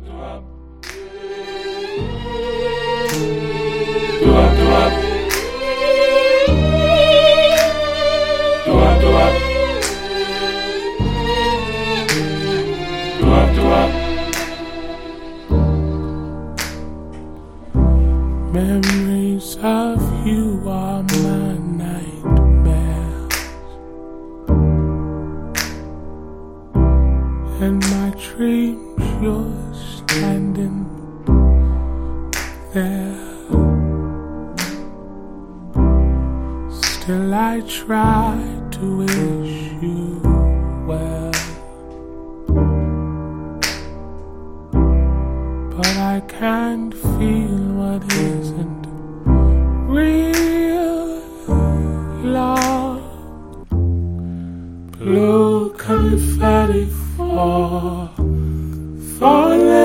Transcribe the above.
Memories of you are my nightmares, and my dreams you're standing there. Still I try to wish you well, but I can't feel what isn't real love. Blue confetti falling